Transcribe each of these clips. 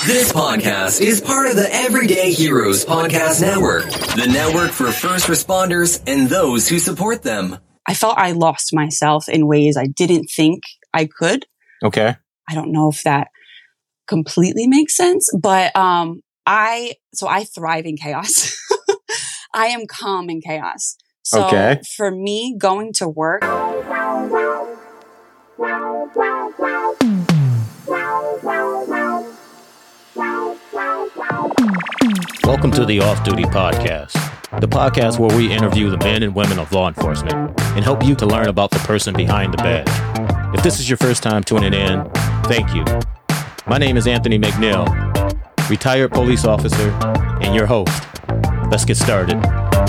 This podcast is part of the Everyday Heroes Podcast Network, the network for first responders and those who support them. I felt I lost myself in ways I didn't think I could. Okay. I don't know if that completely makes sense, but I thrive in chaos. I am calm in chaos. So Okay. for me, going to work, Welcome to the Off Duty Podcast, the podcast where we interview the men and women of law enforcement and help you to learn about the person behind the badge. If this is your first time tuning in, thank you. My name is Anthony McNeil, retired police officer and your host. Let's get started.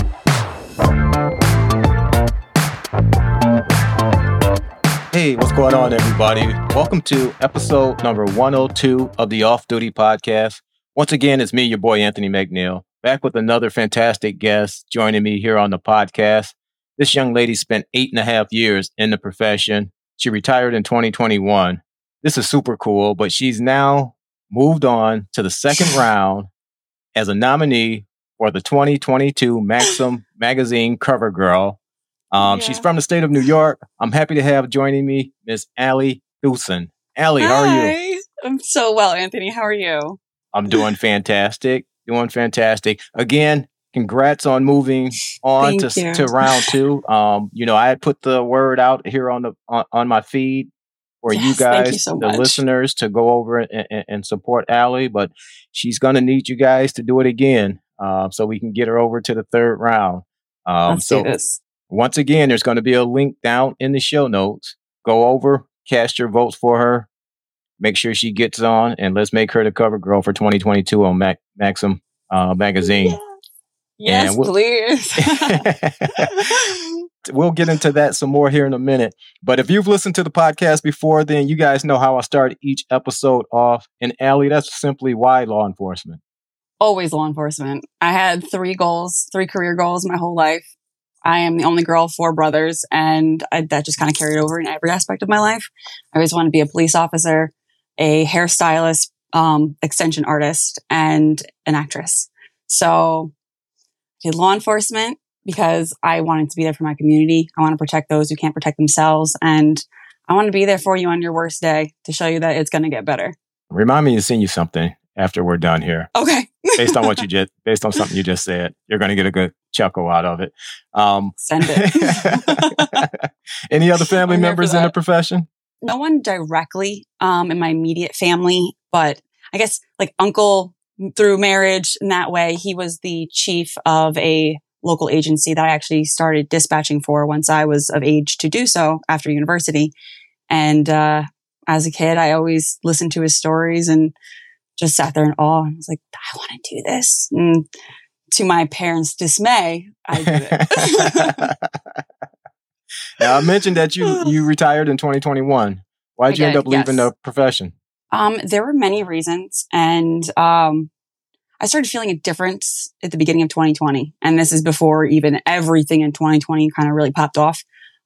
Hey, what's going on, everybody? Welcome to episode number 102 of the Off Duty Podcast. Once again, it's me, your boy, Anthony McNeil, back with another fantastic guest joining me here on the podcast. This young lady spent 8.5 years in the profession. She retired in 2021. This is super cool, but she's now moved on to the second round as a nominee for the 2022 Maxim Magazine Cover Girl. She's from the state of New York. I'm happy to have joining me Miss Allie Thusen. Allie, how are you? I'm so well, Anthony. How are you? I'm doing fantastic. Again, congrats on moving on to round two. I had put the word out here on my feed for you guys, the listeners, to go over and support Allie, but she's going to need you guys to do it again so we can get her over to the third round. Let's do this. Once again, there's going to be a link down in the show notes. Go over, cast your votes for her. Make sure she gets on, and let's make her the cover girl for 2022 on Maxim Magazine. Yeah. Yes, please. We'll get into that some more here in a minute. But if you've listened to the podcast before, then you guys know how I start each episode off. And Allie, that's simply why law enforcement. Always law enforcement. I had three career goals my whole life. I am the only girl of four brothers, and that just kind of carried over in every aspect of my life. I always wanted to be a police officer, a hairstylist, extension artist, and an actress. So I did law enforcement because I wanted to be there for my community. I want to protect those who can't protect themselves. And I want to be there for you on your worst day to show you that it's going to get better. Remind me to send you something after we're done here. Okay. based on something you just said, you're going to get a good chuckle out of it. Send it. Any other family members in the profession? No one directly in my immediate family, but I guess like uncle through marriage in that way. He was the chief of a local agency that I actually started dispatching for once I was of age to do so after university. And as a kid, I always listened to his stories and just sat there in awe. I was like, I want to do this. And to my parents' dismay, I did it. Now, I mentioned that you retired in 2021. Why did you end up leaving the profession? There were many reasons. And I started feeling a difference at the beginning of 2020. And this is before even everything in 2020 kind of really popped off.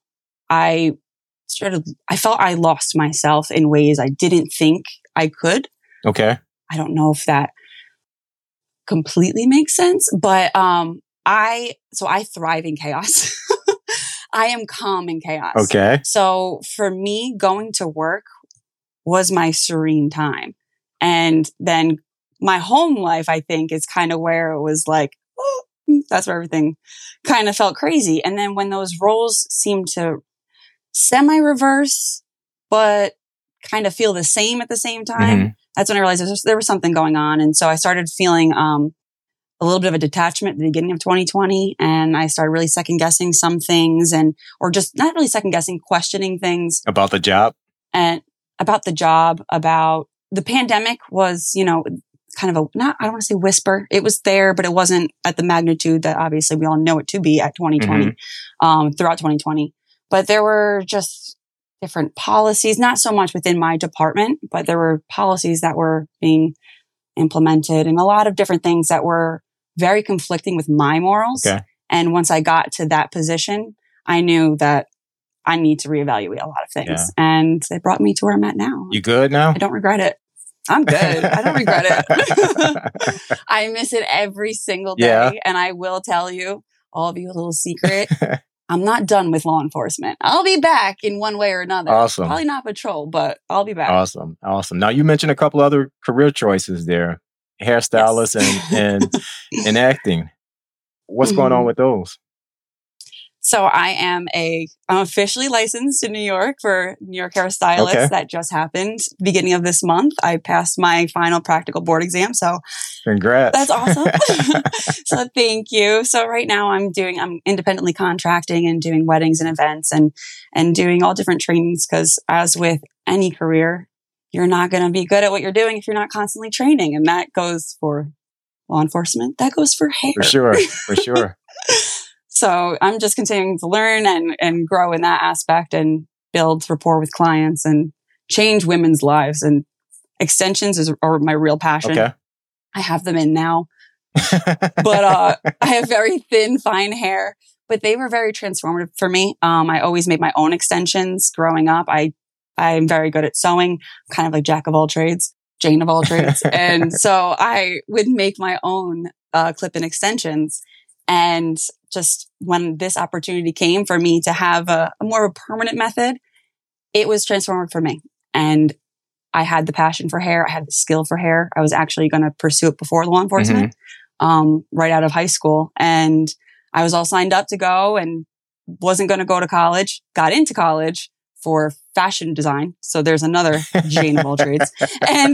I felt I lost myself in ways I didn't think I could. Okay. I don't know if that completely makes sense, but I thrive in chaos. I am calm in chaos. Okay. So for me, going to work was my serene time. And then my home life, I think, is kind of where it was like, oh, that's where everything kind of felt crazy. And then when those roles seemed to semi-reverse, but kind of feel the same at the same time, that's when I realized there was something going on. And so I started feeling a little bit of a detachment at the beginning of 2020. And I started really second guessing some things or just not really second guessing, questioning things. About the job? And about the job, about the pandemic was, kind of I don't want to say whisper. It was there, but it wasn't at the magnitude that obviously we all know it to be at 2020, throughout 2020. But there were just different policies, not so much within my department, but there were policies that were being implemented and a lot of different things that were very conflicting with my morals. Okay. And once I got to that position, I knew that I need to reevaluate a lot of things. Yeah. And they brought me to where I'm at now. You good now? I don't regret it. I'm good. I don't regret it. I miss it every single day. Yeah. And I will tell you, all of you, a little secret. I'm not done with law enforcement. I'll be back in one way or another. Awesome. Probably not patrol, but I'll be back. Awesome. Now you mentioned a couple other career choices there, hairstylist and acting. What's going on with those? So I'm officially licensed in New York for New York hairstylist. Okay. That just happened beginning of this month. I passed my final practical board exam. So congrats. That's awesome. So thank you. So right now I'm independently contracting and doing weddings and events and doing all different trainings, because as with any career, you're not going to be good at what you're doing if you're not constantly training. And that goes for law enforcement. That goes for hair. For sure. So I'm just continuing to learn and grow in that aspect and build rapport with clients and change women's lives. And extensions are my real passion. Okay. I have them in now, but I have very thin, fine hair, but they were very transformative for me. I always made my own extensions growing up. I'm very good at sewing, kind of like Jack of all trades, Jane of all trades. And so I would make my own clip-in extensions. And just when this opportunity came for me to have a more of a permanent method, it was transformative for me. And I had the passion for hair. I had the skill for hair. I was actually going to pursue it before law enforcement, right out of high school. And I was all signed up to go and wasn't going to go to college, got into college for fashion design. So there's another Jane of all trades. And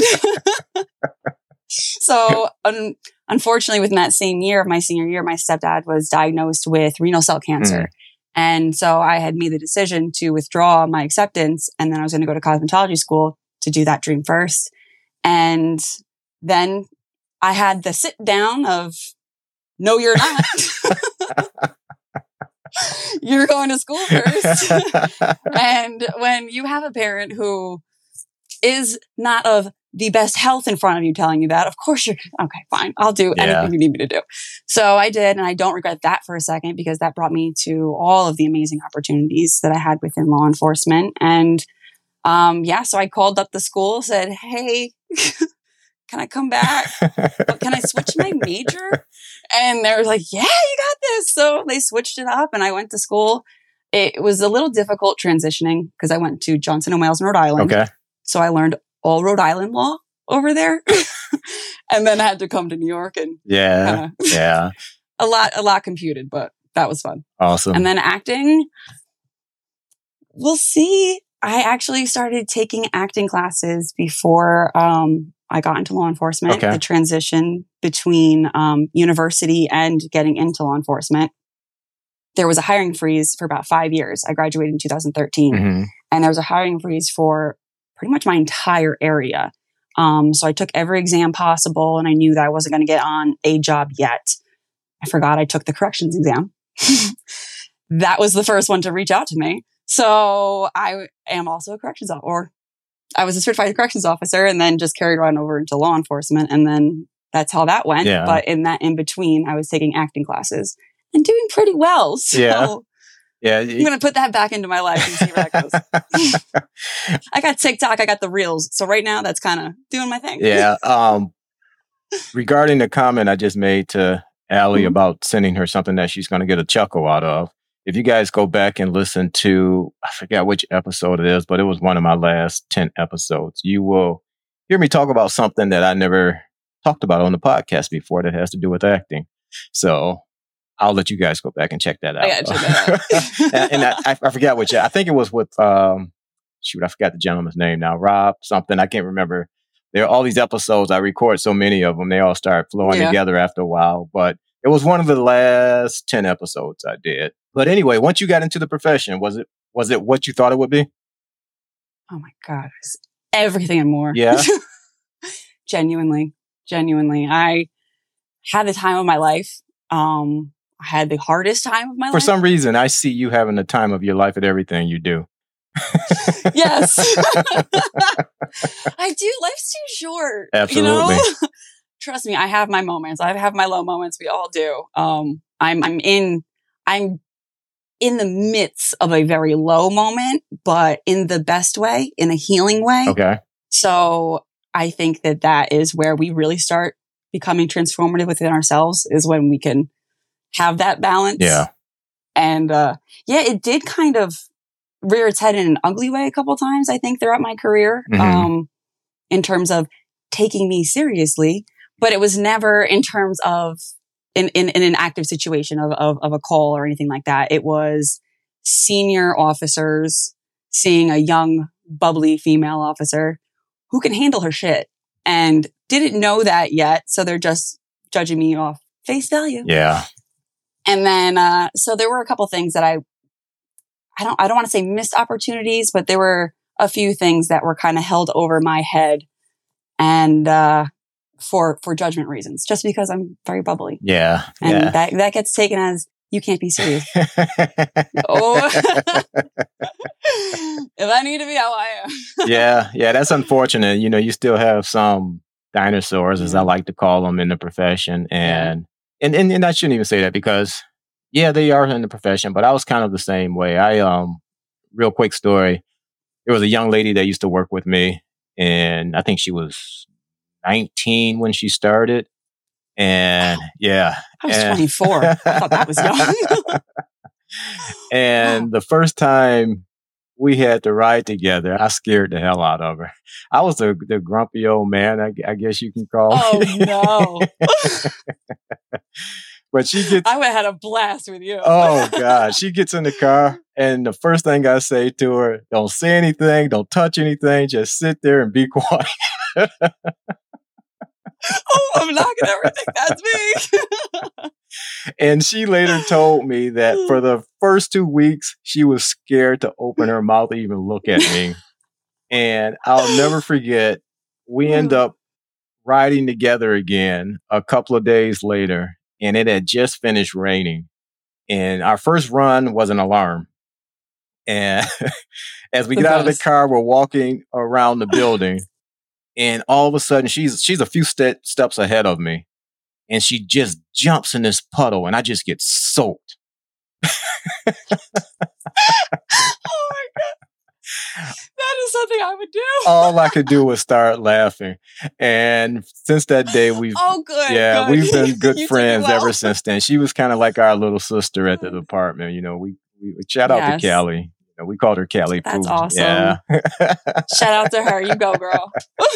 so unfortunately, within that same year of my senior year, my stepdad was diagnosed with renal cell cancer. And so I had made the decision to withdraw my acceptance. And then I was going to go to cosmetology school to do that dream first. And then I had the sit down of, no, you're not. You're going to school first. And when you have a parent who is not of the best health in front of you telling you that, of course you're, okay, fine. I'll do anything you need me to do. So I did. And I don't regret that for a second, because that brought me to all of the amazing opportunities that I had within law enforcement. And so I called up the school, said, hey, can I come back? Can I switch my major? And they were like, yeah, you got this. So they switched it up and I went to school. It was a little difficult transitioning because I went to Johnson & Wales in Rhode Island. Okay. So I learned all Rhode Island law over there and then I had to come to New York and a lot computed, but that was fun. Awesome. And then acting, we'll see. I actually started taking acting classes before I got into law enforcement. Okay. The transition between university and getting into law enforcement. There was a hiring freeze for about 5 years. I graduated in 2013 and there was a hiring freeze for pretty much my entire area. So I took every exam possible and I knew that I wasn't going to get on a job yet. I forgot I took the corrections exam. That was the first one to reach out to me. So I am also a corrections officer, or I was a certified corrections officer and then just carried on over into law enforcement. And then that's how that went. Yeah. But in that in between, I was taking acting classes and doing pretty well. So I'm going to put that back into my life and see where that goes. I got TikTok. I got the reels. So right now that's kind of doing my thing. Yeah. Regarding the comment I just made to Allie about sending her something that she's going to get a chuckle out of. If you guys go back and listen to, I forget which episode it is, but it was one of my last 10 episodes, you will hear me talk about something that I never talked about on the podcast before that has to do with acting. So I'll let you guys go back and check that out. I gotta check that out. and I forgot which, I think it was with, I forgot the gentleman's name now, Rob something. I can't remember. There are all these episodes. I record so many of them. They all start flowing together after a while, but it was one of the last 10 episodes I did. But anyway, once you got into the profession, was it what you thought it would be? Oh my God. It's everything and more. Yeah. Genuinely. I had the time of my life. I had the hardest time of my life. For some reason, I see you having the time of your life at everything you do. Yes. I do. Life's too short. Absolutely. You know? Trust me, I have my moments. I have my low moments. We all do. I'm in the midst of a very low moment, but in the best way, in a healing way. Okay. So I think that is where we really start becoming transformative within ourselves, is when we can have that balance. Yeah. And it did kind of rear its head in an ugly way a couple of times, I think, throughout my career, in terms of taking me seriously. But it was never in terms of in an active situation of a call or anything like that. It was senior officers seeing a young, bubbly female officer who can handle her shit and didn't know that yet. So they're just judging me off face value. Yeah. And then, so there were a couple things that I don't want to say missed opportunities, but there were a few things that were kind of held over my head and, for judgment reasons, just because I'm very bubbly. Yeah. And that gets taken as, you can't be serious. Oh, if I need to be how I am. Yeah. That's unfortunate. You know, you still have some dinosaurs, as I like to call them, in the profession. And I shouldn't even say that, because they are in the profession, but I was kind of the same way. Real quick story. There was a young lady that used to work with me, and I think she was 19 when she started. And I was 24. I thought that was young. And the first time we had to ride together, I scared the hell out of her. I was the grumpy old man, I guess you can call me. Oh, no. But she gets... I would have had a blast with you. Oh, God. She gets in the car, and the first thing I say to her, don't say anything, don't touch anything, just sit there and be quiet. Oh, I'm not going to ever think that's me. And she later told me that for the first 2 weeks, she was scared to open her mouth to even look at me. And I'll never forget, we end up riding together again a couple of days later, and it had just finished raining. And our first run was an alarm. And as we get out of the car, we're walking around the building. And all of a sudden, she's a few steps ahead of me. And she just jumps in this puddle, and I just get soaked. Oh, my God. That is something I would do. All I could do was start laughing. And since that day, we've been good friends ever since then. She was kind of like our little sister at the department. You know, we shout out to Callie. You know, we called her Callie. That's Pooh. awesome. Yeah. Shout out to her. You go, girl.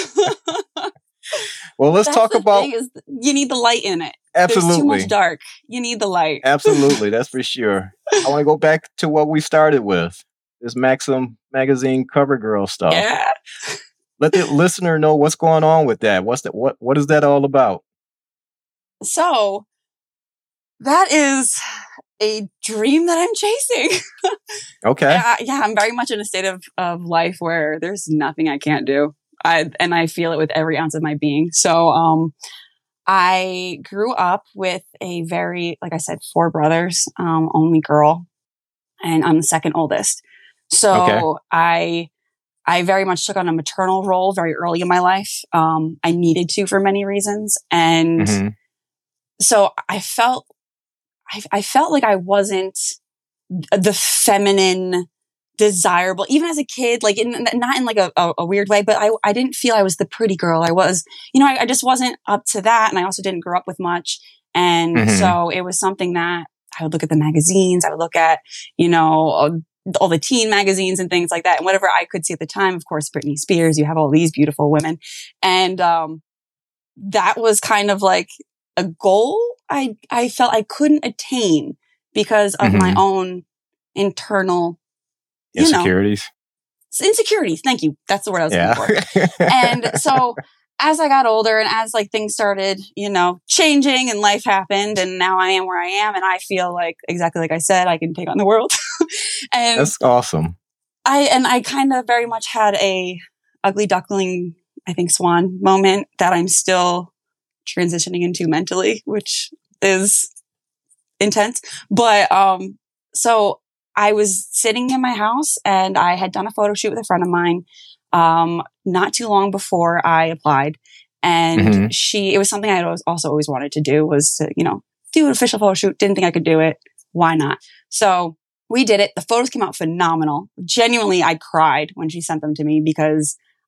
Well, let's talk about... Thing is, you need the light in it. Absolutely. There's too much dark. You need the light. Absolutely. That's for sure. I want to go back to what we started with. This Maxim magazine cover girl stuff. Yeah. Let the listener know what's going on with that. What is that all about? So that is a dream that I'm chasing. Okay. I'm very much in a state of life where there's nothing I can't do. I feel it with every ounce of my being. So, I grew up with a very, like I said, 4 brothers, only girl, and I'm the second oldest. So I very much took on a maternal role very early in my life. I needed to for many reasons. And so I felt like I wasn't the feminine, desirable, even as a kid, like not in like a weird way, but I didn't feel I was the pretty girl. I was, I just wasn't up to that. And I also didn't grow up with much. And so it was something that I would look at the magazines. I would look at, all the teen magazines and things like that. And whatever I could see at the time, of course, Britney Spears, you have all these beautiful women. And, that was kind of like a goal I felt I couldn't attain because of my own internal insecurities. Insecurities. Thank you. That's the word I was looking for. And so as I got older and as like things started, changing and life happened and now I am where I am and I feel like exactly like I said, I can take on the world. And that's awesome. I kind of very much had a ugly duckling, I think, swan moment that I'm still transitioning into mentally, which is intense. But, so I was sitting in my house and I had done a photo shoot with a friend of mine, not too long before I applied. And it was something I also always wanted to do was to, do an official photo shoot. Didn't think I could do it. Why not? So we did it. The photos came out phenomenal. Genuinely, I cried when she sent them to me because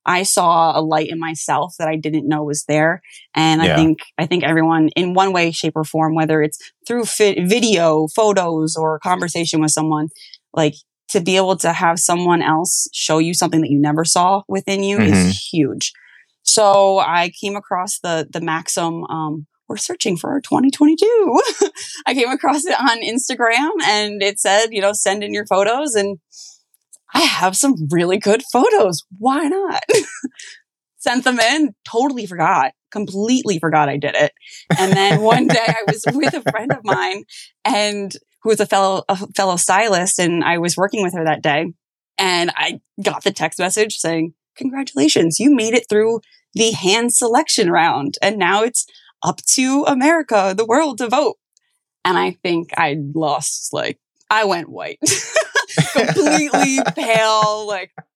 I saw a light in myself that I didn't know was there. And I think everyone in one way, shape or form, whether it's through video, photos, or conversation with someone, like to be able to have someone else show you something that you never saw within you is huge. So I came across the Maxim, we're searching for 2022. I came across it on Instagram and it said, send in your photos, and I have some really good photos. Why not? Sent them in, completely forgot I did it. And then one day I was with a friend of mine and who was a fellow stylist, and I was working with her that day, and I got the text message saying, "Congratulations, you made it through the hand selection round, and now it's up to America, the world, to vote." And I think I lost, I went white. Completely pale,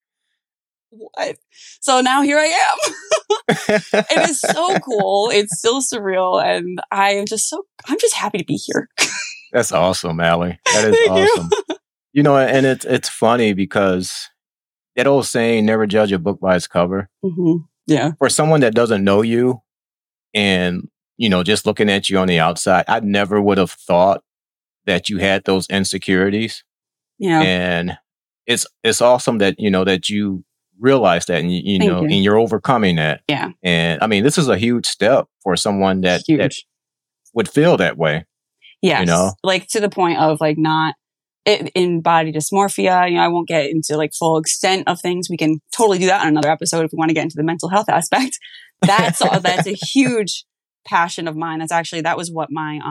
what? So now here I am. It is so cool. It's still surreal. And I'm just happy to be here. That's awesome, Allie. That is awesome. And it's funny because that old saying, never judge a book by its cover. Mm-hmm. Yeah. For someone that doesn't know you and, just looking at you on the outside, I never would have thought that you had those insecurities. Yeah. And it's awesome that, that you realize that and, and you're overcoming that. Yeah. And I mean, this is a huge step for someone that would feel that way. Yes. To the point of not in body dysmorphia. I won't get into full extent of things. We can totally do that on another episode if we want to get into the mental health aspect. That's a huge passion of mine. That was what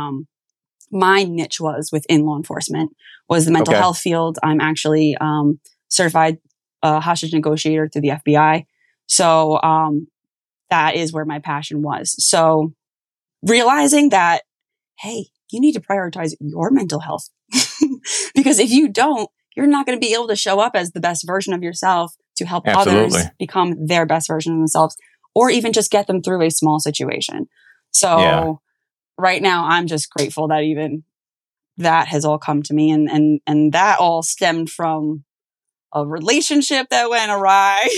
my niche was within law enforcement, was the mental health field. I'm actually certified hostage negotiator through the FBI. So that is where my passion was. So realizing that, hey, you need to prioritize your mental health. Because if you don't, you're not going to be able to show up as the best version of yourself to help others become their best version of themselves, or even just get them through a small situation. So right now, I'm just grateful that even that has all come to me, and that all stemmed from a relationship that went awry.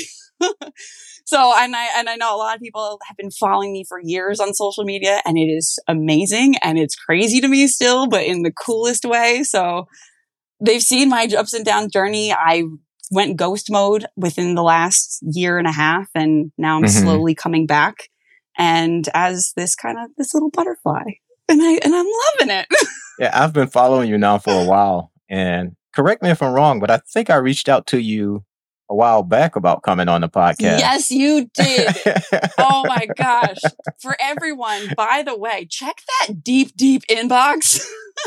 So, and I know a lot of people have been following me for years on social media, and it is amazing and it's crazy to me still, but in the coolest way. So they've seen my ups and downs journey. I went ghost mode within the last year and a half, and now I'm slowly coming back. And as this little butterfly, and I'm loving it. Yeah, I've been following you now for a while, and correct me if I'm wrong, but I think I reached out to you a while back about coming on the podcast. Yes, you did. Oh my gosh. For everyone, by the way, check that deep inbox.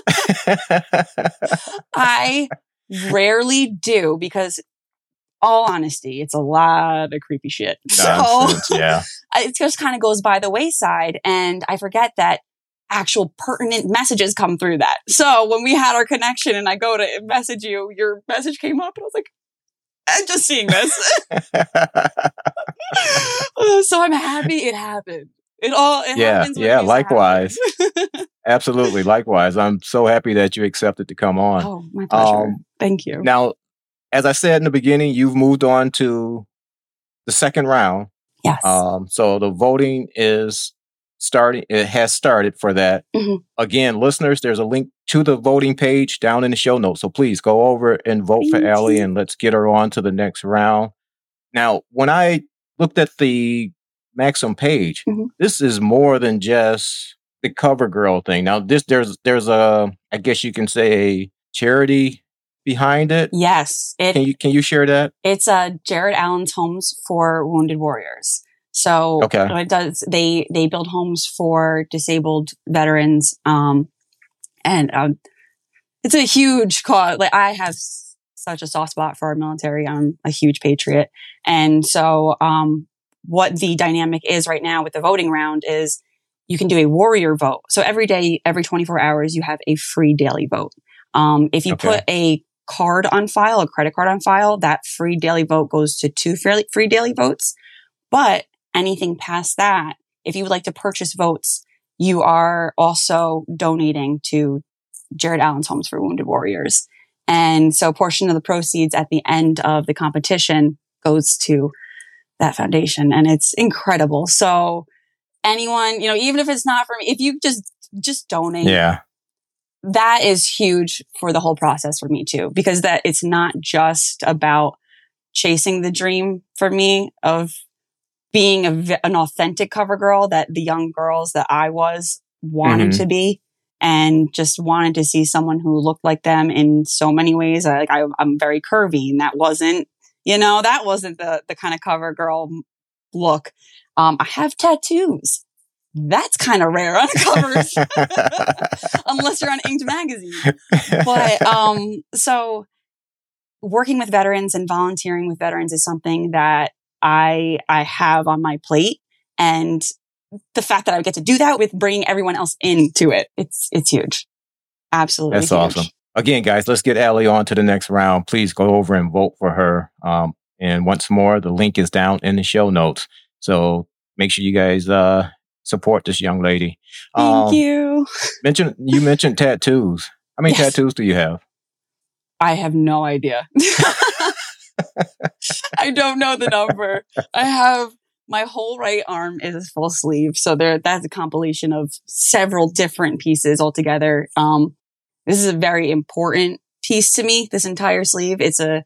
I rarely do, because all honesty, it's a lot of creepy shit. Nonsense, so it just kind of goes by the wayside, and I forget that actual pertinent messages come through that. So when we had our connection and I go to message you, your message came up and I was like, I'm just seeing this. So I'm happy it happened. It happens. Yeah, likewise. Absolutely, likewise. I'm so happy that you accepted to come on. Oh, my pleasure. Thank you. Now, as I said in the beginning, you've moved on to the second round. Yes. So the voting is starting. It has started for that. Mm-hmm. Again, listeners, there's a link to the voting page down in the show notes. So please go over and vote for Allie, and let's get her on to the next round. Now, when I looked at the Maxim page, this is more than just the cover girl thing. Now, there's a, I guess you can say, a charity behind it. Yes. Can you share that? It's Jared Allen's Homes for Wounded Warriors. So what it does, they build homes for disabled veterans. And it's a huge cause. I have such a soft spot for our military. I'm a huge patriot. And so, what the dynamic is right now with the voting round is you can do a warrior vote. So every day, every 24 hours, you have a free daily vote. If you put a card on file, a credit card on file, that free daily vote goes to 2 free daily votes. But anything past that, if you would like to purchase votes, you are also donating to Jared Allen's Homes for Wounded Warriors. And so a portion of the proceeds at the end of the competition goes to that foundation, and it's incredible. So anyone, even if it's not for me, if you just donate. Yeah. That is huge for the whole process for me too, because that it's not just about chasing the dream for me of being an authentic cover girl that the young girls that I was wanted to be, and just wanted to see someone who looked like them in so many ways. I'm very curvy, and that wasn't the kind of cover girl look. I have tattoos. That's kind of rare on covers, unless you're on Inked magazine. But so working with veterans and volunteering with veterans is something that I have on my plate, and the fact that I get to do that with bringing everyone else into it, it's huge. Absolutely, that's huge. awesome. Again, guys, let's get Allie on to the next round. Please go over and vote for her. And once more, the link is down in the show notes. So make sure you guys support this young lady. Thank you. You mentioned tattoos. How many tattoos do you have? I have no idea. I don't know the number. I have my whole right arm is a full sleeve. So that's a compilation of several different pieces altogether. This is a very important piece to me, this entire sleeve. It's a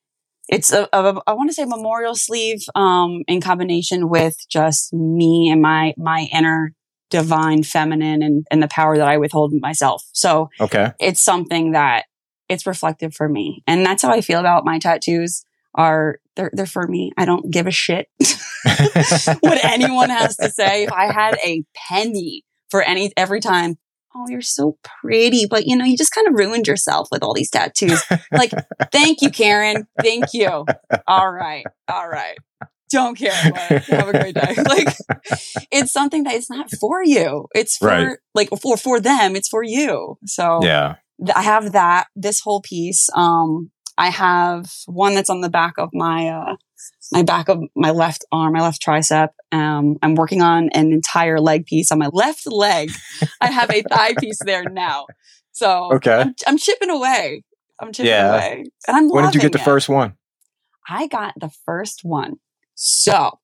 I want to say memorial sleeve, in combination with just me and my inner divine feminine and the power that I withhold myself. So it's something that it's reflective for me. And that's how I feel about my tattoos. They're for me. I don't give a shit what anyone has to say. If I had a penny for every time, oh, you're so pretty, but you just kind of ruined yourself with all these tattoos. Like, thank you, Karen. Thank you. All right. Don't care. But have a great day. Like, it's something that it's not for you. It's for for them. It's for you. So yeah, I have this whole piece. I have one that's on the back of my back of my left arm, my left tricep. I'm working on an entire leg piece on my left leg. I have a thigh piece there now. So I'm chipping away. And I'm When did you get the first one? I got the first one. So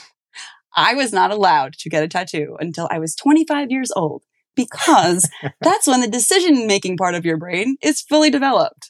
I was not allowed to get a tattoo until I was 25 years old, because that's when the decision-making part of your brain is fully developed.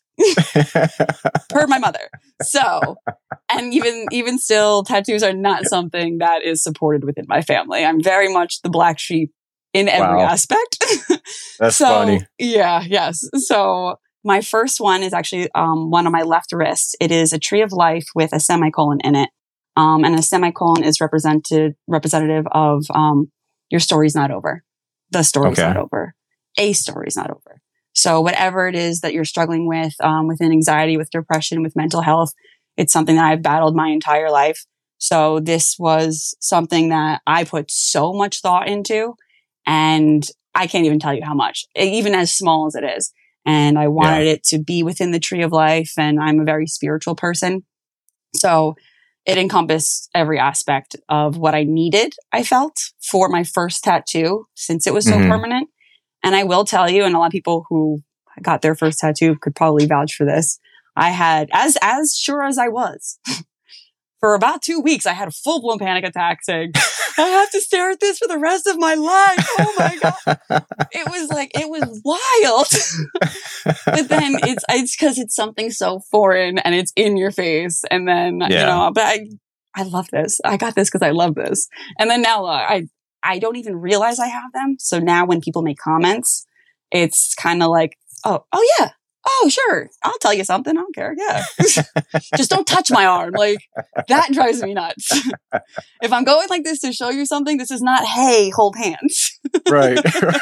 Per my mother. So, and even still, tattoos are not something that is supported within my family. I'm very much the black sheep in every aspect. That's funny. Yeah, yes. So my first one is actually one on my left wrist. It is a tree of life with a semicolon in it. And a semicolon is representative of your story's not over. The story's not over. A story's not over. So whatever it is that you're struggling with anxiety, with depression, with mental health, it's something that I've battled my entire life. So this was something that I put so much thought into, and I can't even tell you how much, even as small as it is. And I wanted it to be within the tree of life, and I'm a very spiritual person. So it encompassed every aspect of what I needed, I felt, for my first tattoo, since it was so permanent. And I will tell you, and a lot of people who got their first tattoo could probably vouch for this, I had, as sure as I was, for about 2 weeks, I had a full-blown panic attack saying, I have to stare at this for the rest of my life. Oh my God. It was wild. But then it's because it's something so foreign and it's in your face. And then, but I love this. I got this because I love this. And then now I don't even realize I have them. So now when people make comments, it's kind of like, oh yeah. Oh, sure. I'll tell you something. I don't care. Yeah. Just don't touch my arm. Like, that drives me nuts. If I'm going like this to show you something, this is not, hey, hold hands. Right.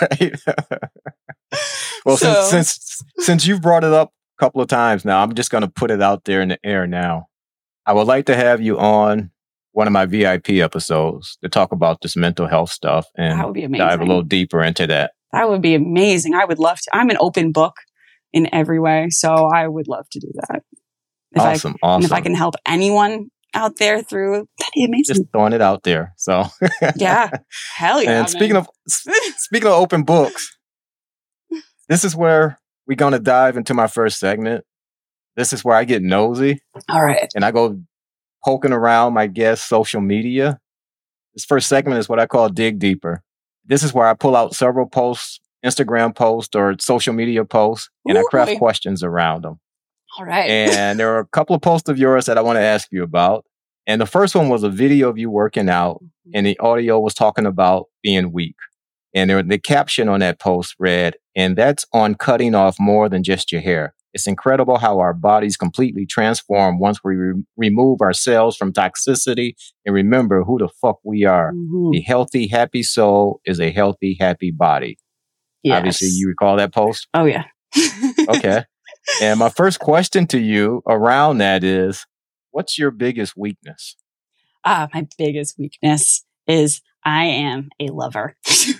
Well, since you've brought it up a couple of times now, I'm just going to put it out there in the air now. I would like to have you on one of my VIP episodes to talk about this mental health stuff and that would be amazing. Dive a little deeper into that. That would be amazing. I would love to. I'm an open book in every way. So I would love to do that. Awesome. And if I can help anyone out there through, that'd be amazing. Just throwing it out there. So yeah. Hell yeah. And speaking of open books, this is where we're going to dive into my first segment. This is where I get nosy. All right. And I go poking around, my guest, social media. This first segment is what I call Dig Deeper. This is where I pull out several posts, Instagram posts or social media posts, and I craft questions around them. All right. And there are a couple of posts of yours that I want to ask you about. And the first one was a video of you working out, and the audio was talking about being weak. And the caption on that post read, "And that's on cutting off more than just your hair. It's incredible how our bodies completely transform once we remove ourselves from toxicity and remember who the fuck we are. Mm-hmm. A healthy, happy soul is a healthy, happy body." Yes. Obviously, you recall that post? Oh, yeah. Okay. And my first question to you around that is, what's your biggest weakness? My biggest weakness is I am a lover.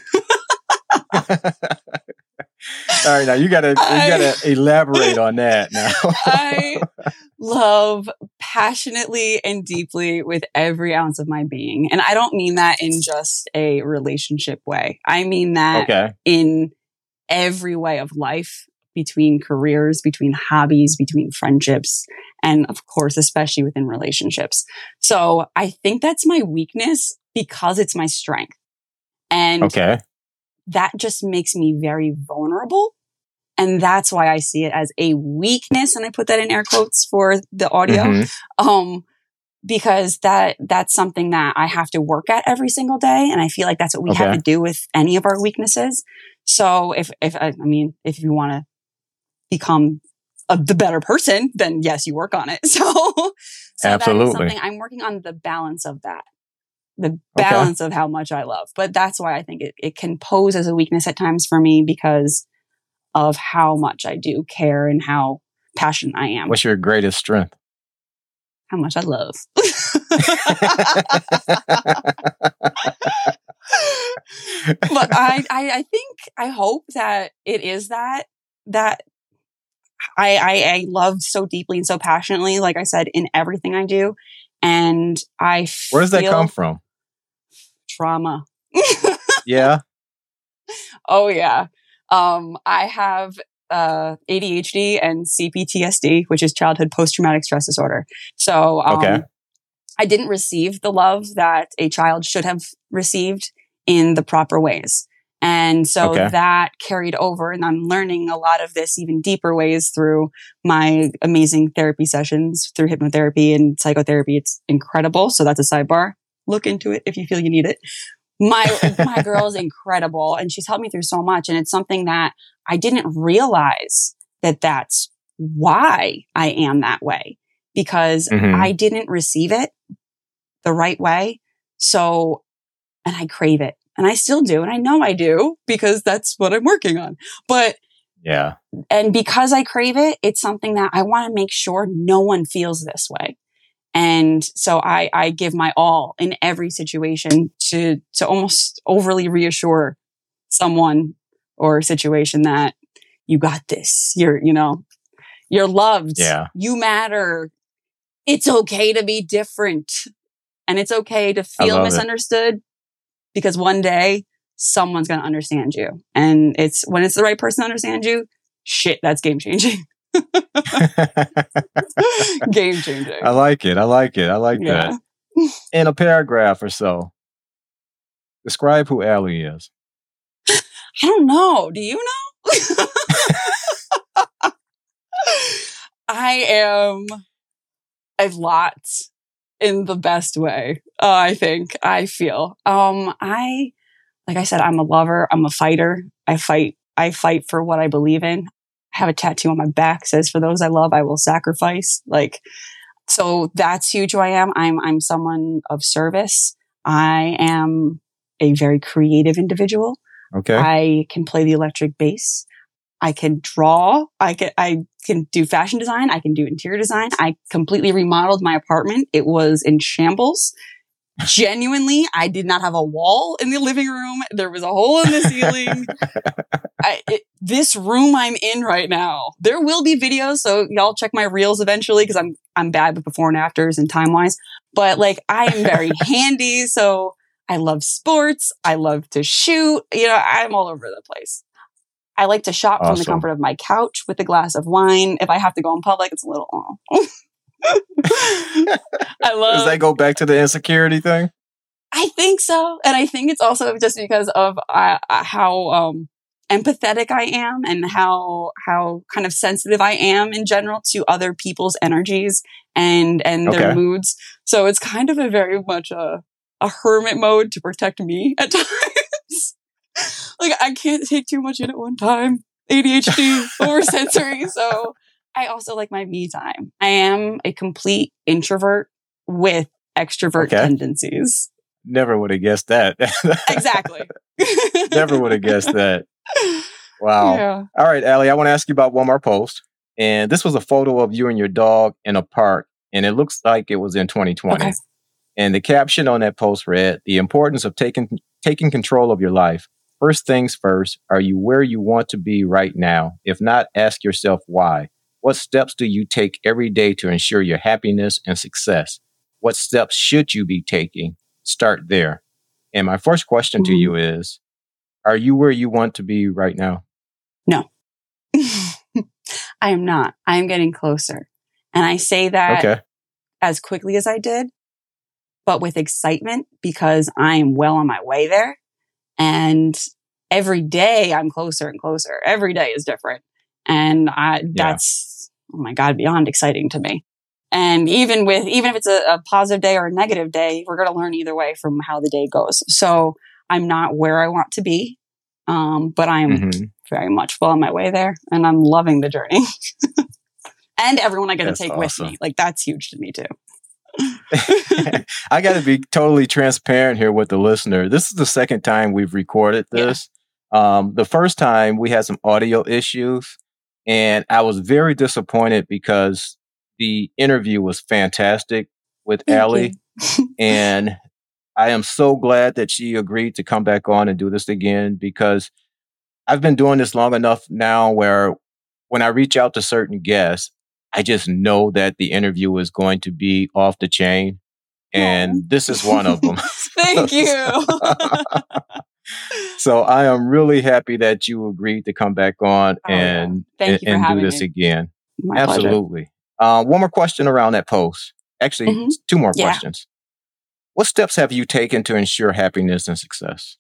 All right, now you gotta elaborate on that now. I love passionately and deeply with every ounce of my being. And I don't mean that in just a relationship way. I mean that in every way of life, between careers, between hobbies, between friendships, and of course, especially within relationships. So I think that's my weakness because it's my strength. And that just makes me very vulnerable. And that's why I see it as a weakness. And I put that in air quotes for the audio. Because that's something that I have to work at every single day. And I feel like that's what we have to do with any of our weaknesses. So if you want to become the better person, then yes, you work on it. So absolutely. That is something I'm working on, the balance of that. The balance of how much I love. But that's why I think it can pose as a weakness at times for me because of how much I do care and how passionate I am. What's your greatest strength? How much I love. But I think, I hope that it is that I love so deeply and so passionately, like I said, in everything I do. And where does that come from? Trauma. Yeah. Oh yeah. I have ADHD and CPTSD, which is childhood post-traumatic stress disorder. So I didn't receive the love that a child should have received in the proper ways. And so that carried over, and I'm learning a lot of this even deeper ways through my amazing therapy sessions, through hypnotherapy and psychotherapy. It's incredible. So that's a sidebar. Look into it if you feel you need it. My girl is incredible, and she's helped me through so much. And it's something that I didn't realize that that's why I am that way, because I didn't receive it the right way. So, and I crave it. And I still do. And I know I do because that's what I'm working on. But yeah. And because I crave it, it's something that I want to make sure no one feels this way. And so I give my all in every situation to almost overly reassure someone or situation that you got this. You're loved. Yeah. You matter. It's okay to be different. And it's okay to feel misunderstood. Because one day someone's going to understand you. And when it's the right person to understand you, shit, that's game changing. Game changing. I like it. I like that. In a paragraph or so, describe who Allie is. I don't know. Do you know? I am a lot. In the best way, I feel. Like I said, I'm a lover. I'm a fighter. I fight for what I believe in. I have a tattoo on my back says, "For those I love, I will sacrifice." So that's huge who I am. I'm someone of service. I am a very creative individual. Okay. I can play the electric bass. I can draw. I can do fashion design. I can do interior design. I completely remodeled my apartment. It was in shambles. Genuinely, I did not have a wall in the living room. There was a hole in the ceiling. This room I'm in right now, there will be videos. So y'all check my reels eventually because I'm bad with before and afters and time wise. But I am very handy. So I love sports. I love to shoot. I'm all over the place. I like to shop from the comfort of my couch with a glass of wine. If I have to go in public, it's a little, I love. Does that go back to the insecurity thing? I think so. And I think it's also just because of how empathetic I am and how kind of sensitive I am in general to other people's energies and their moods. So it's kind of a very much a hermit mode to protect me at times. Like I can't take too much in at one time. ADHD, oversensory. So I also like my me time. I am a complete introvert with extrovert tendencies. Never would have guessed that. Exactly. Never would have guessed that. Wow. Yeah. All right, Allie, I want to ask you about one more post. And this was a photo of you and your dog in a park. And it looks like it was in 2020. Okay. And the caption on that post read, "The importance of taking control of your life. First things first, are you where you want to be right now? If not, ask yourself why. What steps do you take every day to ensure your happiness and success? What steps should you be taking? Start there." And my first question to you is, are you where you want to be right now? No, I am not. I am getting closer. And I say that as quickly as I did, but with excitement because I am well on my way there. And every day I'm closer and closer. Every day is different. And that's, oh my God, beyond exciting to me. And even if it's a positive day or a negative day, we're going to learn either way from how the day goes. So I'm not where I want to be, but I'm very much well on my way there, and I'm loving the journey. And everyone I get to take with me, like that's huge to me too. I got to be totally transparent here with the listener. This is the second time we've recorded this. The first time we had some audio issues, and I was very disappointed because the interview was fantastic with Allie. And I am so glad that she agreed to come back on and do this again, because I've been doing this long enough now where when I reach out to certain guests, I just know that the interview is going to be off the chain. And this is one of them. Thank you. So I am really happy that you agreed to come back on and do this again. My Absolutely. One more question around that post. Actually, two more questions. What steps have you taken to ensure happiness and success?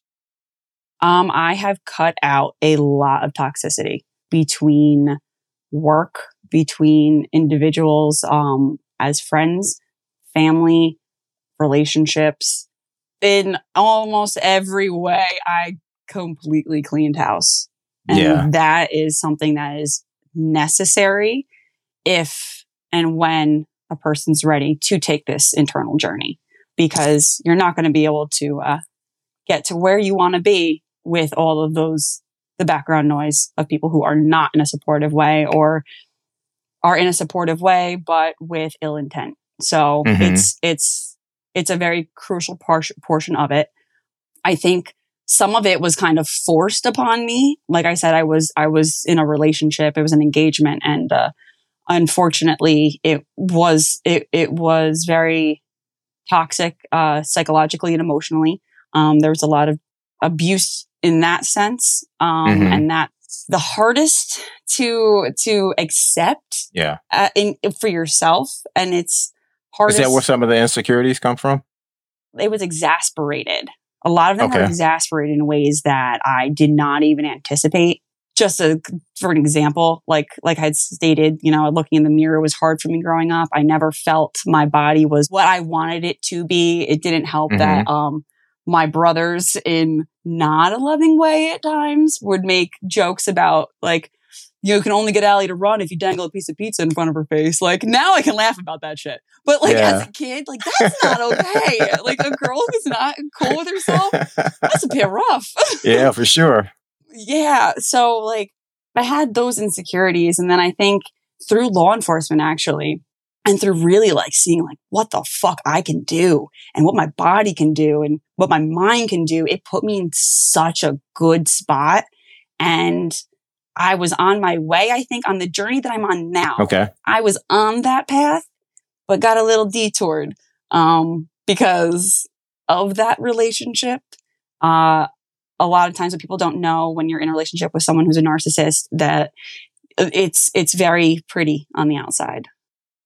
I have cut out a lot of toxicity between work, between individuals, as friends, family, relationships. In almost every way, I completely cleaned house. And that is something that is necessary if and when a person's ready to take this internal journey, because you're not going to be able to get to where you want to be with all of the background noise of people who are not in a supportive way, or are in a supportive way, but with ill intent. So it's a very crucial portion of it. I think some of it was kind of forced upon me. Like I said, I was in a relationship. It was an engagement, and unfortunately, it was very toxic, psychologically and emotionally. There was a lot of abuse in that sense, and that's the hardest to accept. For yourself, and it's hardest. Is that where some of the insecurities come from? It was exasperated. A lot of them were exasperated in ways that I did not even anticipate. Just for an example, like I had stated, looking in the mirror was hard for me growing up. I never felt my body was what I wanted it to be. It didn't help that my brothers, in not a loving way at times, would make jokes about, like, you can only get Allie to run if you dangle a piece of pizza in front of her face. Like, now I can laugh about that shit. But as a kid, that's not okay. Like, a girl who's not cool with herself, that's a bit rough. Yeah, for sure. Yeah. So I had those insecurities. And then I think through law enforcement, actually, and through really seeing what the fuck I can do and what my body can do and what my mind can do, it put me in such a good spot. And I was on my way, I think, on the journey that I'm on now. Okay. I was on that path, but got a little detoured because of that relationship. A lot of times what people don't know when you're in a relationship with someone who's a narcissist, that it's very pretty on the outside.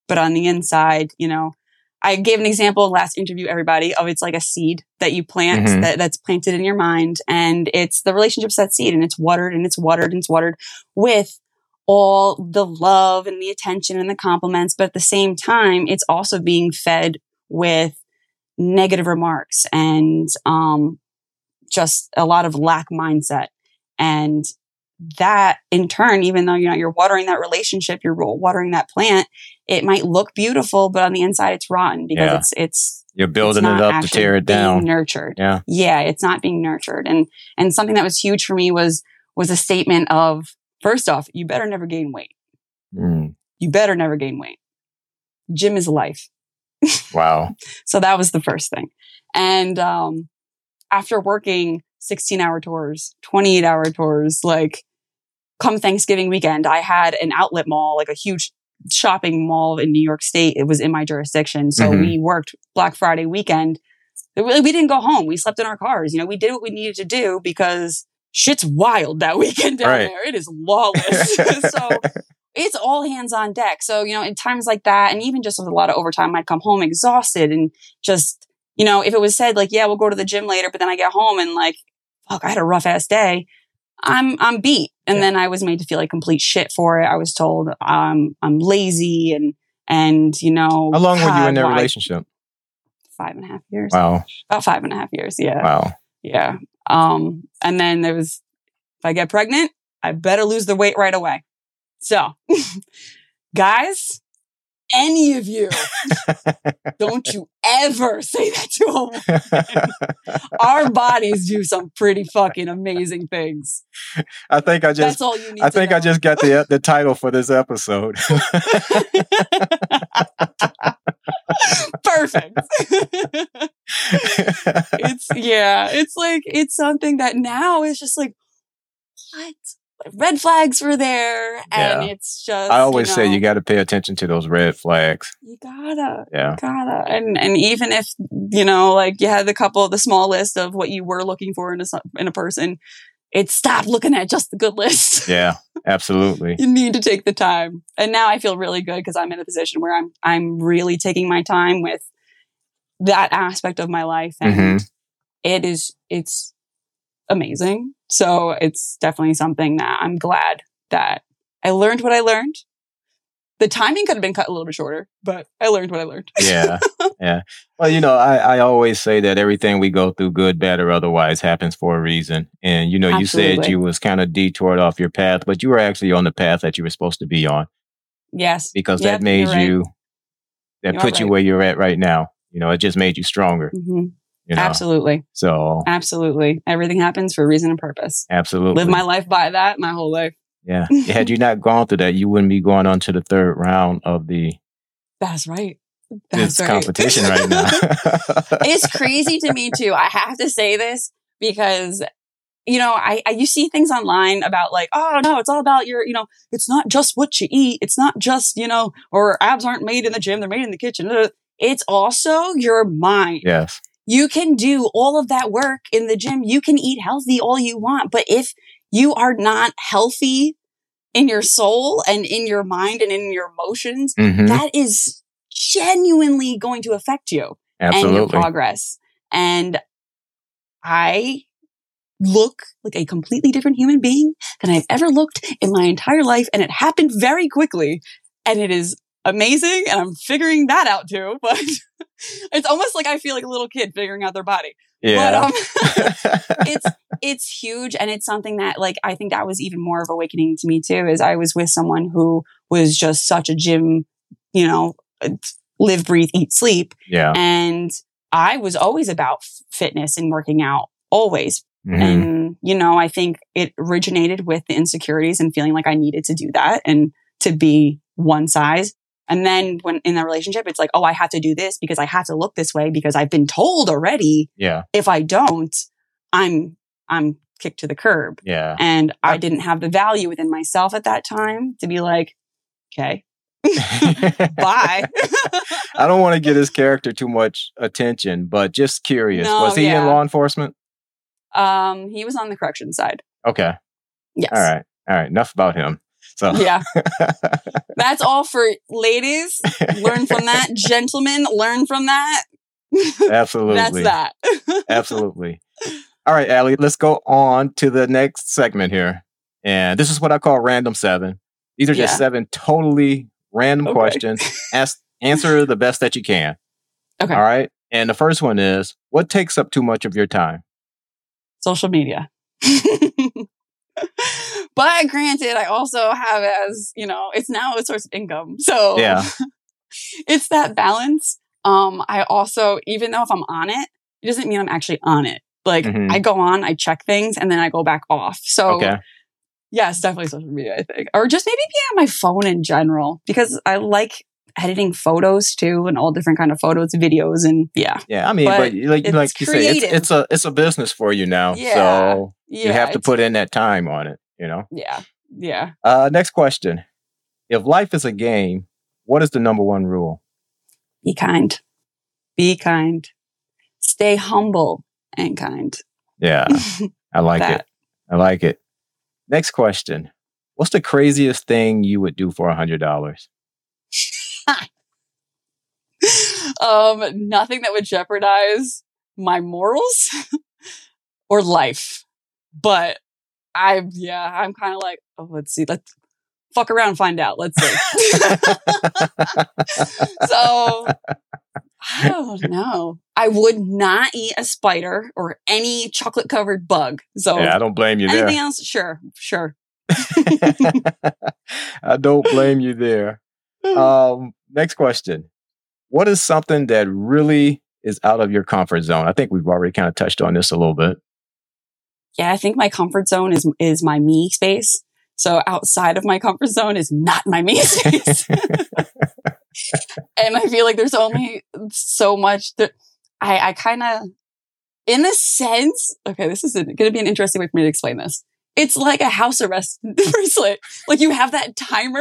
But on the inside, you know, I gave an example last interview, everybody, of it's like a seed that you plant that's planted in your mind. And it's the relationship's that seed, and it's watered and it's watered and it's watered with all the love and the attention and the compliments. But at the same time, it's also being fed with negative remarks and just a lot of lack mindset. And that in turn, even though you're watering that relationship, you're watering that plant, it might look beautiful, but on the inside it's rotten because it's you're building it up to tear it down. Nurtured. Yeah, it's not being nurtured. And something that was huge for me was a statement of, first off, you better never gain weight. You better never gain weight. Gym is life. Wow. So that was the first thing. And after working 16-hour tours, 28-hour tours, like come Thanksgiving weekend, I had an outlet mall, like a huge shopping mall in New York State. It was in my jurisdiction. So we worked Black Friday weekend. We didn't go home. We slept in our cars. You know, we did what we needed to do because shit's wild that weekend down there. It is lawless. So it's all hands on deck. So, you know, in times like that, and even just with a lot of overtime, I'd come home exhausted and just, you know, if it was said like, yeah, we'll go to the gym later, but then I get home and like, fuck, I had a rough ass day. I'm beat. And then I was made to feel like complete shit for it. I was told I'm lazy and, you know. How long were you in that relationship? 5.5 years. Wow. About 5.5 years. Yeah. Wow. Yeah. And then there was, if I get pregnant, I better lose the weight right away. So guys, any of you, don't you ever say that to a woman. Our bodies do some pretty fucking amazing things. I think I just, that's all you need I think know. I just got the title for this episode. Perfect. It's something that now is just like, what? Red flags were there, and it's just. I always say you got to pay attention to those red flags. You gotta, and even if you know, like you had the small list of what you were looking for in a person, it's stop looking at just the good list. Yeah, absolutely. You need to take the time, and now I feel really good because I'm in a position where I'm really taking my time with that aspect of my life, and it's amazing. So it's definitely something that I'm glad that I learned what I learned. The timing could have been cut a little bit shorter, but I learned what I learned. Yeah. Well, you know, I always say that everything we go through, good, bad, or otherwise, happens for a reason. And, you know, Absolutely. You said you was kind of detoured off your path, but you were actually on the path that you were supposed to be on. Yes. Because that made put you where you're at right now. You know, it just made you stronger. You know? Absolutely. So absolutely. Everything happens for a reason and purpose. Absolutely. Live my life by that my whole life. Yeah. Had you not gone through that, you wouldn't be going on to the third round of That's right. This competition right now. It's crazy to me too. I have to say this because, you know, you see things online about like, oh no, it's all about your, you know, it's not just what you eat. It's not just, you know, or abs aren't made in the gym. They're made in the kitchen. It's also your mind. Yes. You can do all of that work in the gym. You can eat healthy all you want. But if you are not healthy in your soul and in your mind and in your emotions, that is genuinely going to affect you and your progress. And I look like a completely different human being than I've ever looked in my entire life. And it happened very quickly. And it is amazing. And I'm figuring that out too. But it's almost like I feel like a little kid figuring out their body. Yeah. But it's huge. And it's something that like, I think that was even more of awakening to me too, is I was with someone who was just such a gym, you know, live, breathe, eat, sleep. Yeah. And I was always about fitness and working out always. And, you know, I think it originated with the insecurities and feeling like I needed to do that and to be one size. And then when in a relationship, it's like, oh, I have to do this because I have to look this way because I've been told already. Yeah. If I don't, I'm kicked to the curb. Yeah. And I didn't have the value within myself at that time to be like, okay, bye. I don't want to give his character too much attention, but just curious. No, was he in law enforcement? He was on the correction side. Okay. Yes. All right. Enough about him. So yeah, that's all for ladies. Learn from that. Gentlemen, learn from that. Absolutely. That's that. Absolutely. All right, Allie, let's go on to the next segment here. And this is what I call Random 7. These are just 7 totally random questions. Answer the best that you can. Okay. All right. And the first one is, what takes up too much of your time? Social media. But granted, I also have as, it's now a source of income. So yeah, it's that balance. I also, even though if I'm on it, it doesn't mean I'm actually on it. Like I go on, I check things, and then I go back off. So yes, definitely social media, I think. Or just maybe be on my phone in general, because I like editing photos too, and all different kind of photos, videos, and yeah. I mean, but like you say, it's a business for you now, so you have to put in that time on it, Yeah. Next question: if life is a game, what is the number one rule? Be kind. Be kind. Stay humble and kind. Yeah, I like it. I like it. Next question: what's the craziest thing you would do for $100? Nothing that would jeopardize my morals or life. But I'm kind of like, let's see. Let's fuck around and find out. Let's see. So I don't know. I would not eat a spider or any chocolate covered bug. So I don't blame you there. Anything else? Sure. I don't blame you there. Next question. What is something that really is out of your comfort zone? I think we've already kind of touched on this a little bit. Yeah, I think my comfort zone is my me space. So outside of my comfort zone is not my me space. And I feel like there's only so much that I kind of, in a sense, okay, this is going to be an interesting way for me to explain this. It's like a house arrest bracelet. Like you have that timer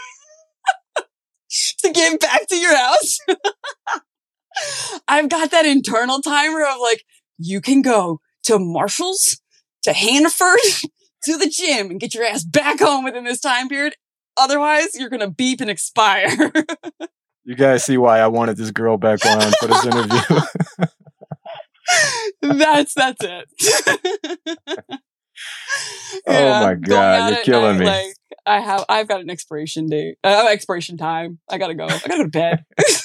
to get back to your house. I've got that internal timer of like, you can go to Marshall's, to Hannaford, to the gym and get your ass back home within this time period. Otherwise, you're going to beep and expire. You guys see why I wanted this girl back on for this interview. That's it. Oh my God, you're killing me. Like, I've got an expiration date. Expiration time. I gotta go. I gotta go to bed.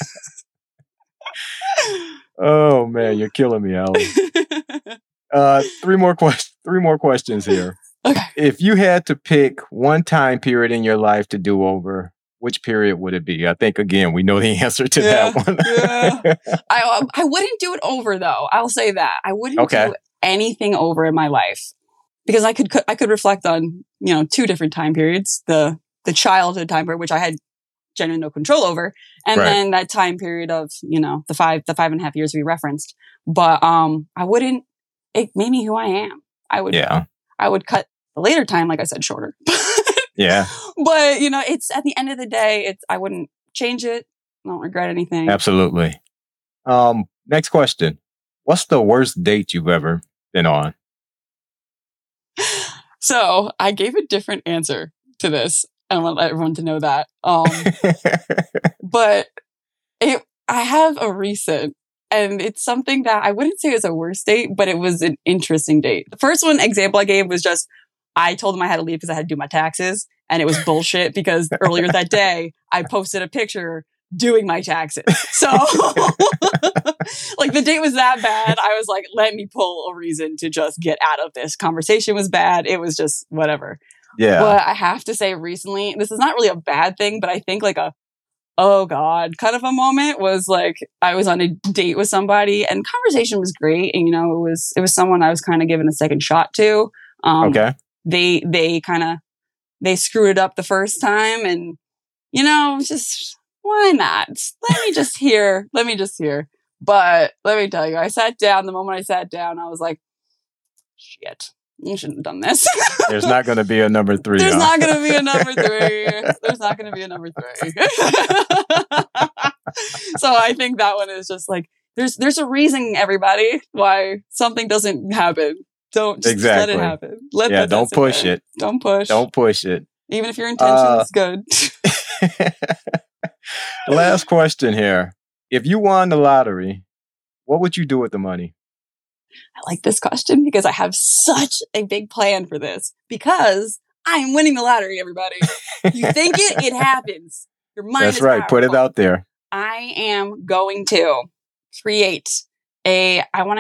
Oh man, you're killing me, Allie. Three more questions here. Okay. If you had to pick one time period in your life to do over, which period would it be? I think again we know the answer to that one. I wouldn't do it over though. I'll say that I wouldn't do anything over in my life. Because I could reflect on, 2 different time periods, the childhood time period, which I had genuinely no control over. And then that time period of, the 5.5 years we referenced. But, it made me who I am. I would cut the later time, like I said, shorter. Yeah. But, it's at the end of the day, I wouldn't change it. I don't regret anything. Absolutely. Next question. What's the worst date you've ever been on? So I gave a different answer to this. I want everyone to know that. But I have a recent, and it's something that I wouldn't say is a worst date, but it was an interesting date. The first example I gave was just, I told him I had to leave because I had to do my taxes, and it was bullshit because earlier that day I posted a picture doing my taxes. So like the date was that bad. I was like, let me pull a reason to just get out of this. Conversation was bad. It was just whatever. Yeah. But I have to say recently, this is not really a bad thing, but I think like oh God, kind of a moment was like, I was on a date with somebody and conversation was great. And, it was someone I was kind of giving a second shot to. They screwed it up the first time and, just why not? Let me just hear. But let me tell you, I sat down. The moment I sat down, I was like, shit, I shouldn't have done this. There's not going to be a number 3. There's not going to be a number 3. So I think that one is just like, there's a reason, everybody, why something doesn't happen. Don't just let it happen. Don't push. Don't push it. even if your intention is good. Last question here. If you won the lottery, what would you do with the money? I like this question because I have such a big plan for this because I'm winning the lottery, everybody. You think it happens. Your mind That's is right. powerful. Put it out there. I am going to create an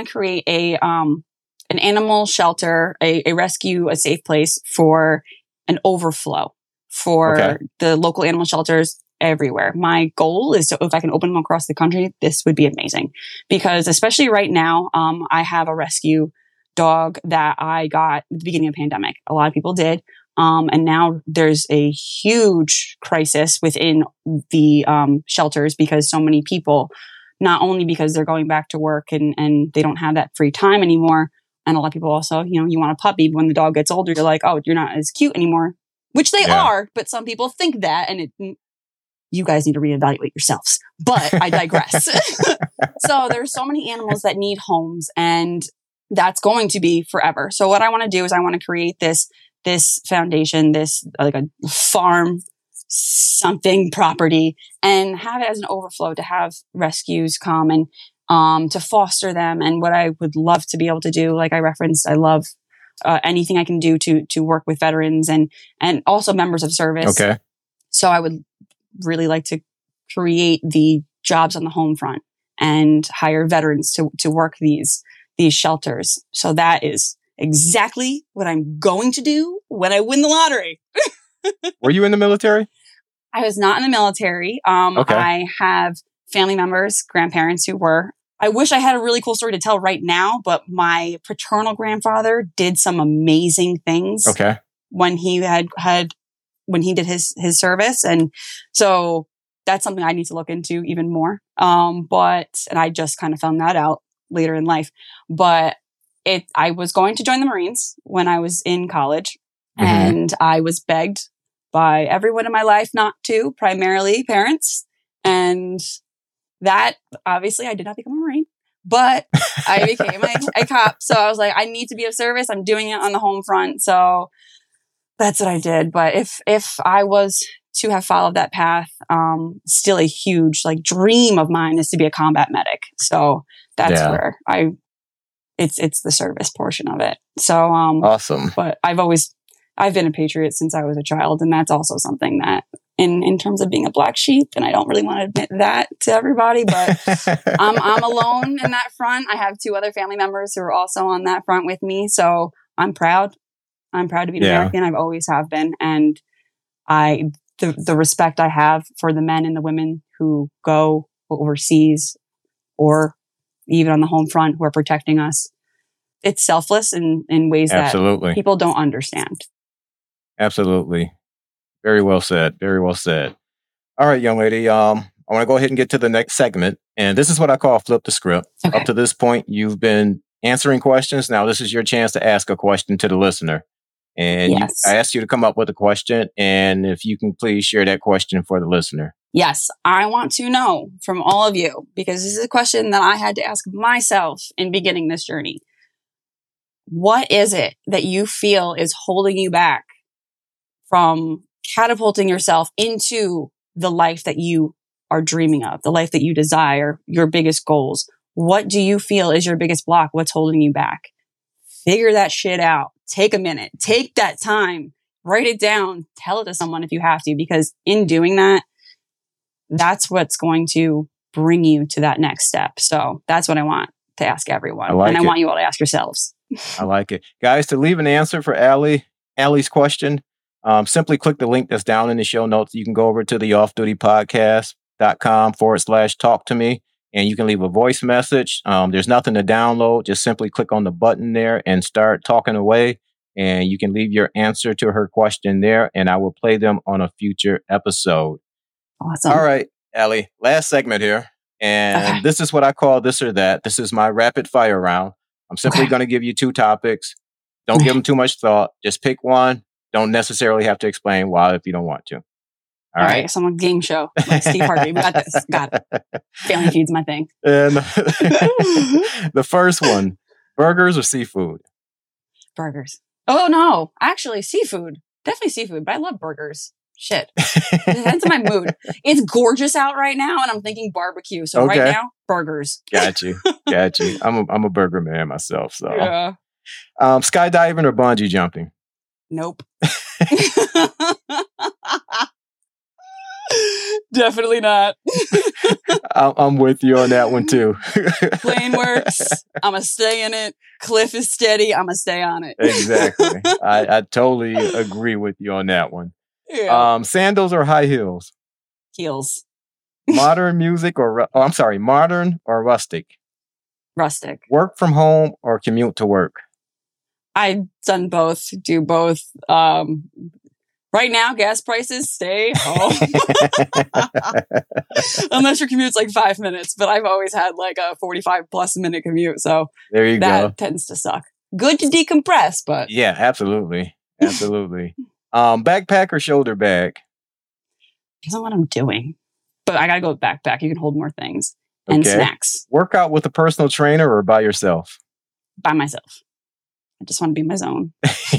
animal shelter, a rescue, a safe place for an overflow for the local animal shelters everywhere. My goal is to, if I can open them across the country, this would be amazing because especially right now, I have a rescue dog that I got at the beginning of the pandemic. A lot of people did. And now there's a huge crisis within the shelters because so many people, not only because they're going back to work and they don't have that free time anymore. And a lot of people also, you want a puppy. But when the dog gets older, you're like, oh, you're not as cute anymore, which they are. But some people think that, and you guys need to reevaluate yourselves. But I digress. So there's so many animals that need homes, and that's going to be forever. So what I want to do is I want to create this foundation, this like a farm something property, and have it as an overflow to have rescues come and to foster them. And what I would love to be able to do, like I referenced, I love anything I can do to work with veterans and also members of service. Okay. So I would really like to create the jobs on the home front and hire veterans to work these shelters. So that is exactly what I'm going to do when I win the lottery. Were you in the military? I was not in the military. I have family members, grandparents who were. I wish I had a really cool story to tell right now, but my paternal grandfather did some amazing things. When he when he did his service. And so that's something I need to look into even more. And I just kind of found that out later in life, but I was going to join the Marines when I was in college, and I was begged by everyone in my life not to, primarily parents. And that obviously I did not become a Marine, but I became a cop. So I was like, I need to be of service. I'm doing it on the home front. So that's what I did. But if I was to have followed that path, still a huge dream of mine is to be a combat medic. So that's where it's the service portion of it. So awesome. But I've been a patriot since I was a child, and that's also something that in terms of being a black sheep, and I don't really want to admit that to everybody, but I'm alone in that front. I have 2 other family members who are also on that front with me. So I'm proud. I'm proud to be an American. I've always have been. And the respect I have for the men and the women who go overseas or even on the home front who are protecting us, it's selfless in ways that people don't understand. Absolutely. Very well said. Very well said. All right, young lady. I want to go ahead and get to the next segment. And this is what I call flip the script. Up to this point, you've been answering questions. Now, this is your chance to ask a question to the listener. And I asked you to come up with a question. And if you can please share that question for the listener. Yes, I want to know from all of you, because this is a question that I had to ask myself in beginning this journey. What is it that you feel is holding you back from catapulting yourself into the life that you are dreaming of, the life that you desire, your biggest goals? What do you feel is your biggest block? What's holding you back? Figure that shit out. Take a minute. Take that time. Write it down. Tell it to someone if you have to, because in doing that, that's what's going to bring you to that next step. So that's what I want to ask everyone. I want you all to ask yourselves. I like it. Guys, to leave an answer for Allie's question, simply click the link that's down in the show notes. You can go over to the offdutypodcast.com/talk to me, and you can leave a voice message. There's nothing to download. Just simply click on the button there and start talking away. And you can leave your answer to her question there, and I will play them on a future episode. Awesome. All right, Allie, last segment here. And this is what I call this or that. This is my rapid fire round. I'm simply going to give you 2 topics. Don't give them too much thought. Just pick one. Don't necessarily have to explain why if you don't want to. All right. Someone game show. Like Steve Harvey. We got this. Got it. Family Feud's my thing. And the first one, burgers or seafood? Burgers. Oh, no. Actually, seafood. Definitely seafood, but I love burgers. Shit. It depends on my mood. It's gorgeous out right now, and I'm thinking barbecue. So Okay. right now, burgers. Got you. I'm a burger man myself. So, Yeah. skydiving or bungee jumping? Nope. Definitely not. I'm with you on that one too. Plane works. I'm going to stay in it. Cliff is steady. I'm going to stay on it. Exactly. I totally agree with you on that one. Yeah. Sandals or high heels? Heels. Modern music modern or rustic? Rustic. Work from home or commute to work? I've done both. Do both. Right now, gas prices stay home. Unless your commute's like 5 minutes, but I've always had like a 45+ minute commute. So There you that go. tends to suck. Good to decompress, but Yeah, absolutely. Absolutely. Backpack or shoulder bag? depends on what I'm doing. But I gotta go with backpack. You can hold more things and Okay. snacks Workout with a personal trainer or by yourself? by myself. I just want to be in my zone.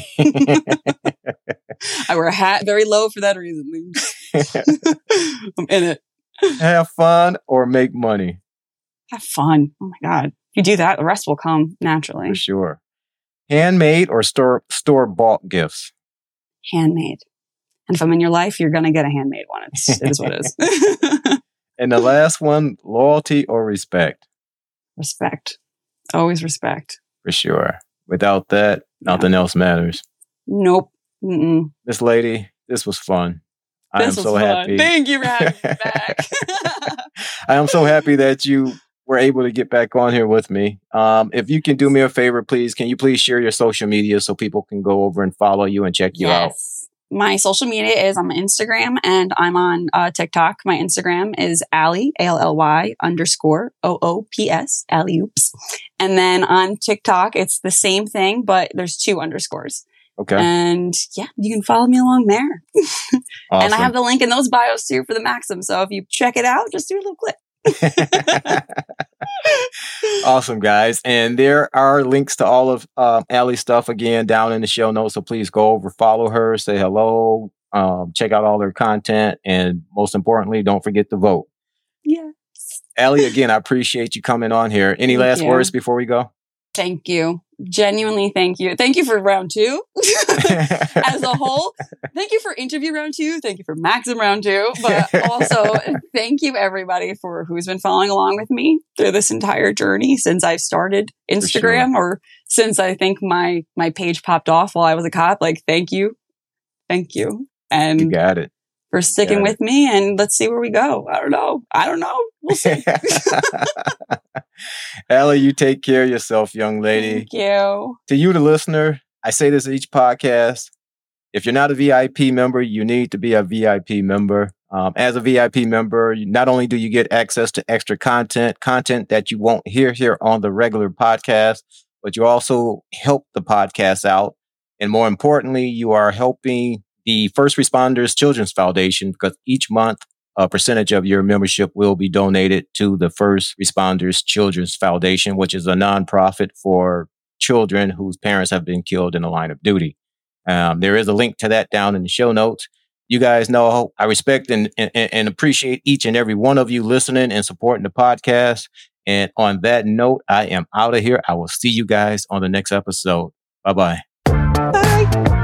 I wear a hat very low for that reason. I'm in it. Have fun or make money? Have fun. Oh my God. If you do that, the rest will come naturally. For sure. Handmade or store-bought gifts? Handmade. And if I'm in your life, you're going to get a handmade one. It is what it is. And the last one, loyalty or respect? Respect. Always respect. For sure. Without that, nothing else matters. Nope. Mm-mm. This lady, this was fun. I am This was so fun. happy. Thank you for having me back. I am so happy that you were able to get back on here with me. If you can do me a favor, please, can you please share your social media so people can go over and follow you and check you out? Yes. My social media is on Instagram and I'm on TikTok. My Instagram is Allie, ALLY _OOPS, Alley-oops. And then on TikTok, it's the same thing, but there's 2 underscores. Okay. And yeah, you can follow me along there. Awesome. And I have the link in those bios too for the Maxim. So if you check it out, just do a little click. Awesome, guys. And there are links to all of Allie's stuff again down in the show notes. So please go over, follow her, say hello, check out all her content. And most importantly, don't forget to vote. Yeah. Allie, again, I appreciate you coming on here. Any Thank last you. words before we go? Thank you. Genuinely, thank you. Thank you for round 2 as a whole. Thank you for interview round 2. Thank you for Maxim round 2. But also, thank you everybody for who's been following along with me through this entire journey since I started Instagram or since I think my page popped off while I was a cop. Like, thank you. Thank you. And You got it. for sticking with me, and let's see where we go. I don't know. We'll see. Allie, you take care of yourself, young lady. Thank you. To you, the listener, I say this each podcast. If you're not a VIP member, you need to be a VIP member. As a VIP member, not only do you get access to extra content that you won't hear here on the regular podcast, but you also help the podcast out. And more importantly, you are helping the First Responders Children's Foundation, because each month a percentage of your membership will be donated to the First Responders Children's Foundation, which is a nonprofit for children whose parents have been killed in the line of duty. There is a link to that down in the show notes. You guys know I respect and appreciate each and every one of you listening and supporting the podcast. And on that note, I am out of here. I will see you guys on the next episode. Bye-bye. Bye.